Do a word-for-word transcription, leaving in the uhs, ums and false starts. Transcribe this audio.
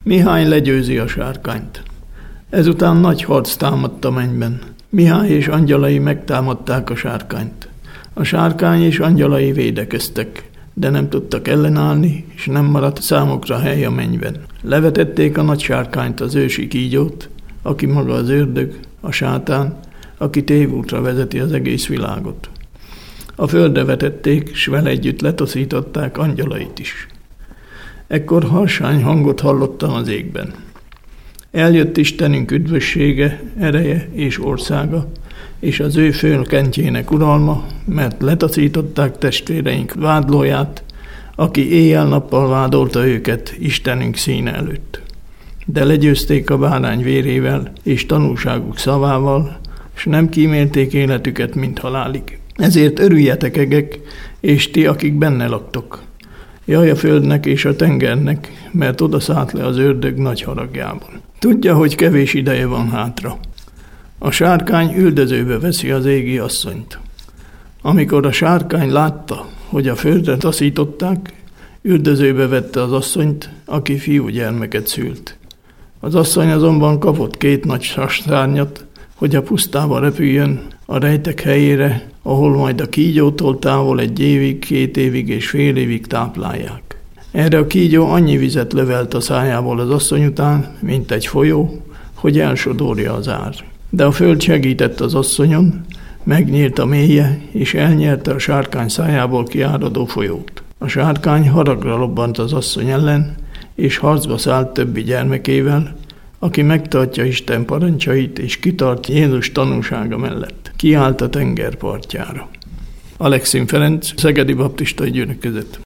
Mihály legyőzi a sárkányt. Ezután nagy harc támadt a mennyben. Mihály és angyalai megtámadták a sárkányt. A sárkány és angyalai védekeztek, de nem tudtak ellenállni, és nem maradt számukra hely a mennyben. Levetették a nagy sárkányt, az ősi kígyót, aki maga az ördög, a sátán, aki tévútra vezeti az egész világot. A földre vetették, s vele együtt letaszították angyalait is. Ekkor harsány hangot hallottam az égben. Eljött Istenünk üdvössége, ereje és országa, és az ő fölkentjének uralma, mert letaszították testvéreink vádlóját, aki éjjel-nappal vádolta őket Istenünk színe előtt. De legyőzték a bárány vérével és tanúságuk szavával, s nem kímélték életüket, mint halálig. Ezért örüljetek, egek, és ti, akik benne laktok. Jaj a földnek és a tengernek, mert oda szállt le az ördög nagy haragjában. Tudja, hogy kevés ideje van hátra. A sárkány üldözőbe veszi az égi asszonyt. Amikor a sárkány látta, hogy a földre taszították, üldözőbe vette az asszonyt, aki fiúgyermeket szült. Az asszony azonban kapott két nagy sasszárnyat, hogy a pusztába repüljön a rejtek helyére, ahol majd a kígyótól távol egy évig, két évig és fél évig táplálják. Erre a kígyó annyi vizet lövelt a szájából az asszony után, mint egy folyó, hogy elsodorja az ár. De a föld segített az asszonyon, megnyílt a mélye, és elnyerte a sárkány szájából kiáradó folyót. A sárkány haragra lobbant az asszony ellen, és harcba szállt többi gyermekével, aki megtartja Isten parancsait, és kitart Jézus tanúsága mellett. Kiállt a tengerpartjára. Alexin Ferenc, Szegedi Baptista Gyülekezet.